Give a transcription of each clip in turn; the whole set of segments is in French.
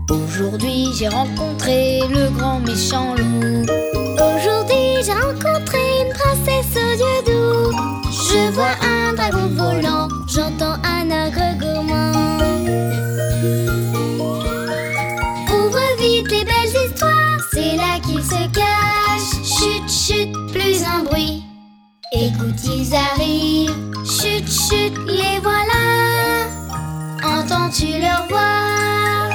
Aujourd'hui j'ai rencontré le grand méchant loup. Aujourd'hui j'ai rencontré une princesse aux yeux doux. Je vois un dragon volant, j'entends un ogre gourmand. Ouvre vite les belles histoires, c'est là qu'ils se cachent. Chut, chut, plus un bruit. Écoute, ils arrivent. Chut, chut, les voilà. Entends-tu leur voix?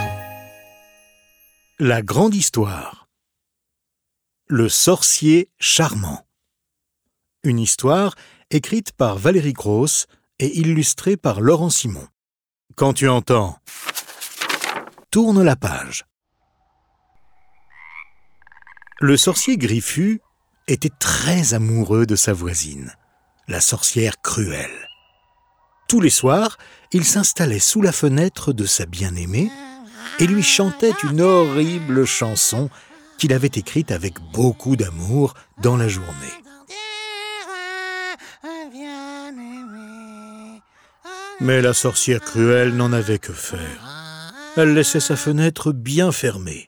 La grande histoire. Le sorcier charmant. Une histoire écrite par Valérie Gross et illustrée par Laurent Simon. Quand tu entends, tourne la page. Le sorcier Griffu était très amoureux de sa voisine, la sorcière Cruelle. Tous les soirs, il s'installait sous la fenêtre de sa bien-aimée et lui chantait une horrible chanson qu'il avait écrite avec beaucoup d'amour dans la journée. Mais la sorcière Cruelle n'en avait que faire. Elle laissait sa fenêtre bien fermée.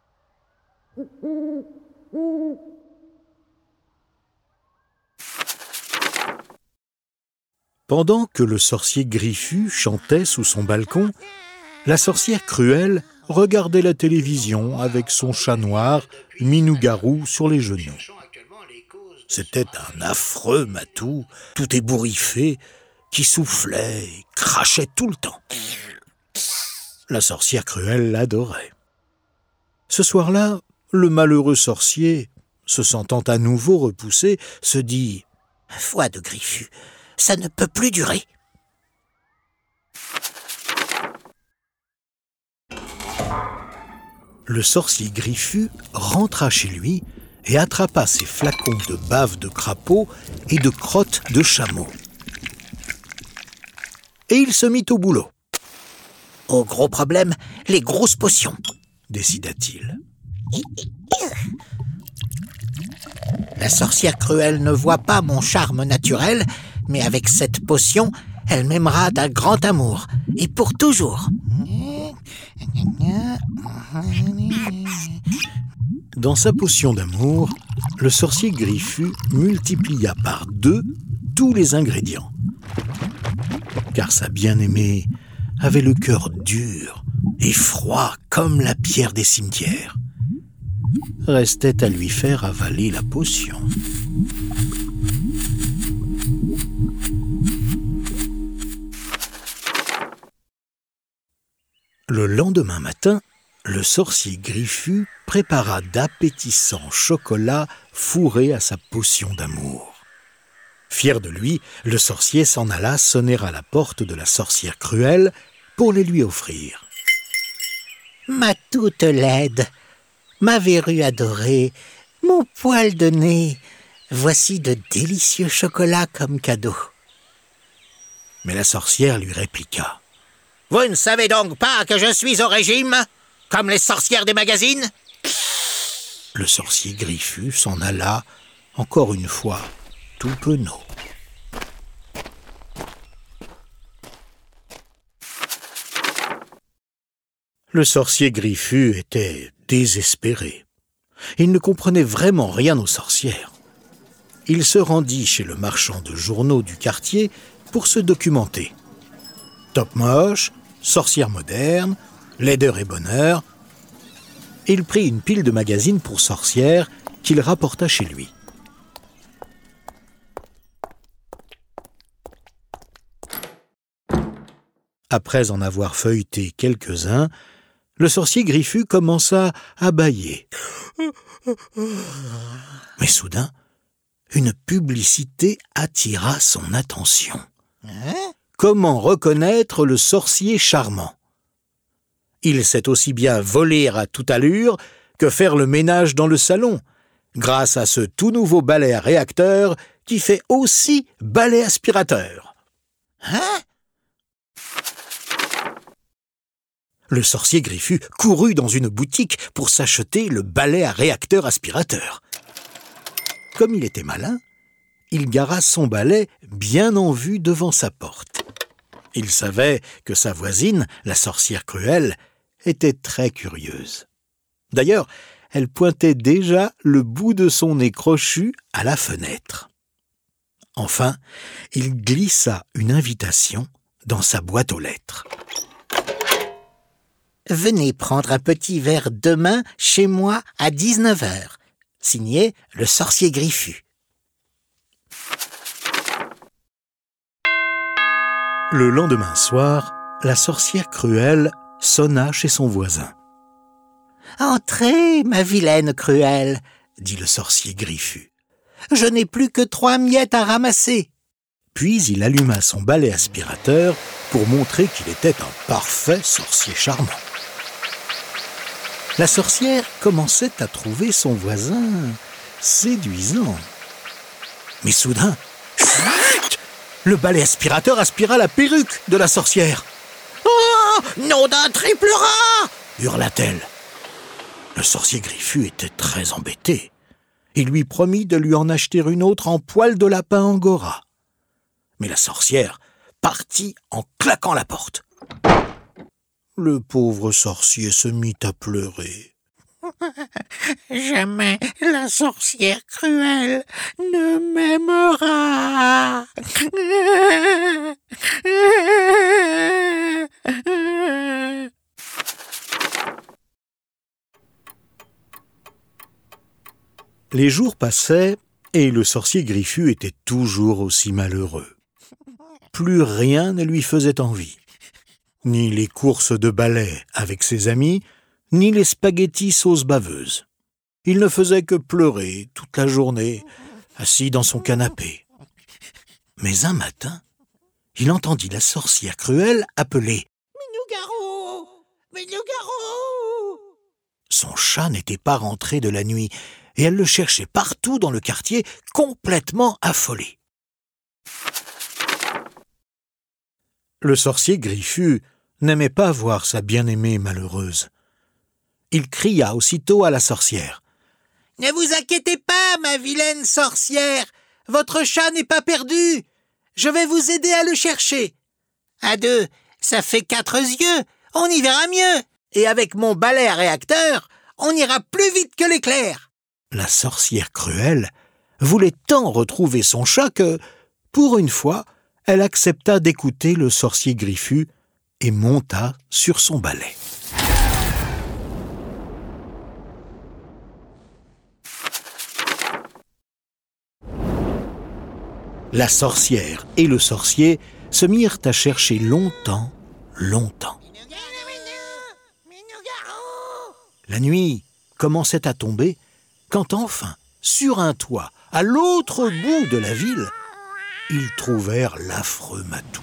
Pendant que le sorcier Griffu chantait sous son balcon, la sorcière Cruelle regardait la télévision avec son chat noir, Minou-Garou, sur les genoux. C'était un affreux matou, tout ébouriffé, qui soufflait et crachait tout le temps. La sorcière Cruelle l'adorait. Ce soir-là, le malheureux sorcier, se sentant à nouveau repoussé, se dit « Foi de Griffu, ça ne peut plus durer !» Le sorcier Griffu rentra chez lui et attrapa ses flacons de bave de crapaud et de crottes de chameau. Et il se mit au boulot. « Au gros problème, les grosses potions !» décida-t-il. La sorcière Cruelle ne voit pas mon charme naturel, mais avec cette potion, elle m'aimera d'un grand amour, et pour toujours. Dans sa potion d'amour, le sorcier Griffu multiplia par 2 tous les ingrédients. Car sa bien-aimée avait le cœur dur et froid comme la pierre des cimetières. Restait à lui faire avaler la potion. Le lendemain matin, le sorcier Griffu prépara d'appétissants chocolats fourrés à sa potion d'amour. Fier de lui, le sorcier s'en alla sonner à la porte de la sorcière Cruelle pour les lui offrir. « Ma toute laide, ma verrue adorée, mon poil de nez, voici de délicieux chocolats comme cadeau. » Mais la sorcière lui répliqua. « Vous ne savez donc pas que je suis au régime, comme les sorcières des magazines ?» Le sorcier Griffu s'en alla, encore une fois, tout penaud. Le sorcier Griffu était désespéré. Il ne comprenait vraiment rien aux sorcières. Il se rendit chez le marchand de journaux du quartier pour se documenter. Top moche, sorcière moderne, laideur et bonheur. Il prit une pile de magazines pour sorcières qu'il rapporta chez lui. Après en avoir feuilleté quelques-uns, le sorcier Griffu commença à bâiller. Mais soudain, une publicité attira son attention. Comment reconnaître le sorcier charmant ? Il sait aussi bien voler à toute allure que faire le ménage dans le salon, grâce à ce tout nouveau balai à réacteur qui fait aussi balai aspirateur. Le sorcier Griffu courut dans une boutique pour s'acheter le balai à réacteur aspirateur. Comme il était malin, il gara son balai bien en vue devant sa porte. Il savait que sa voisine, la sorcière Cruelle, était très curieuse. D'ailleurs, elle pointait déjà le bout de son nez crochu à la fenêtre. Enfin, il glissa une invitation dans sa boîte aux lettres. « Venez prendre un petit verre demain chez moi à 19h. Signé le sorcier Griffu. » Le lendemain soir, la sorcière Cruelle sonna chez son voisin. « Entrez, ma vilaine Cruelle, » dit le sorcier Griffu. « Je n'ai plus que 3 miettes à ramasser. » Puis il alluma son balai aspirateur pour montrer qu'il était un parfait sorcier charmant. La sorcière commençait à trouver son voisin séduisant. Mais soudain, chut, le balai aspirateur aspira la perruque de la sorcière. « Oh, nom d'un triple rat !» hurla-t-elle. Le sorcier Griffu était très embêté. Il lui promit de lui en acheter une autre en poil de lapin angora. Mais la sorcière partit en claquant la porte. Le pauvre sorcier se mit à pleurer. « Jamais la sorcière Cruelle ne m'aimera. » Les jours passaient et le sorcier Griffu était toujours aussi malheureux. Plus rien ne lui faisait envie. Ni les courses de ballet avec ses amis, ni les spaghettis sauce baveuse. Il ne faisait que pleurer toute la journée, assis dans son canapé. Mais un matin, il entendit la sorcière Cruelle appeler « Minougarou, Minougarou !» Son chat n'était pas rentré de la nuit et elle le cherchait partout dans le quartier, complètement affolée. Le sorcier Griffu n'aimait pas voir sa bien-aimée malheureuse. Il cria aussitôt à la sorcière. « Ne vous inquiétez pas, ma vilaine sorcière, votre chat n'est pas perdu. Je vais vous aider à le chercher. À 2, ça fait 4 yeux, on y verra mieux. Et avec mon balai à réacteur, on ira plus vite que l'éclair. » La sorcière Cruelle voulait tant retrouver son chat que, pour une fois, elle accepta d'écouter le sorcier Griffu et monta sur son balai. La sorcière et le sorcier se mirent à chercher longtemps. La nuit commençait à tomber quand enfin, sur un toit, à l'autre bout de la ville, ils trouvèrent l'affreux Matou.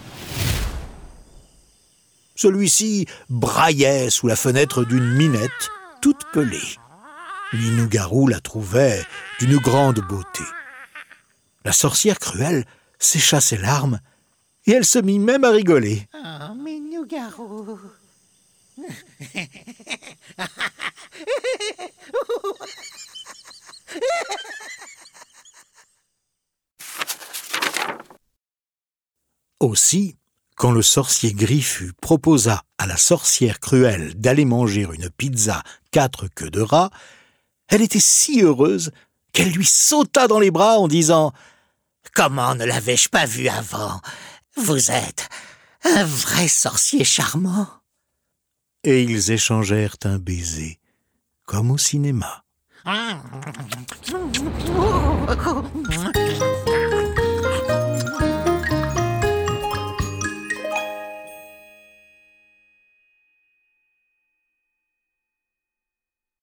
Celui-ci braillait sous la fenêtre d'une minette toute pelée. Minougarou la trouvait d'une grande beauté. La sorcière Cruelle sécha ses larmes et elle se mit même à rigoler. « Oh, Minougarou !» Aussi, quand le sorcier Griffu proposa à la sorcière Cruelle d'aller manger une pizza 4 queues de rat, elle était si heureuse qu'elle lui sauta dans les bras en disant « Comment ne l'avais-je pas vu avant? Vous êtes un vrai sorcier charmant. » Et ils échangèrent un baiser, comme au cinéma.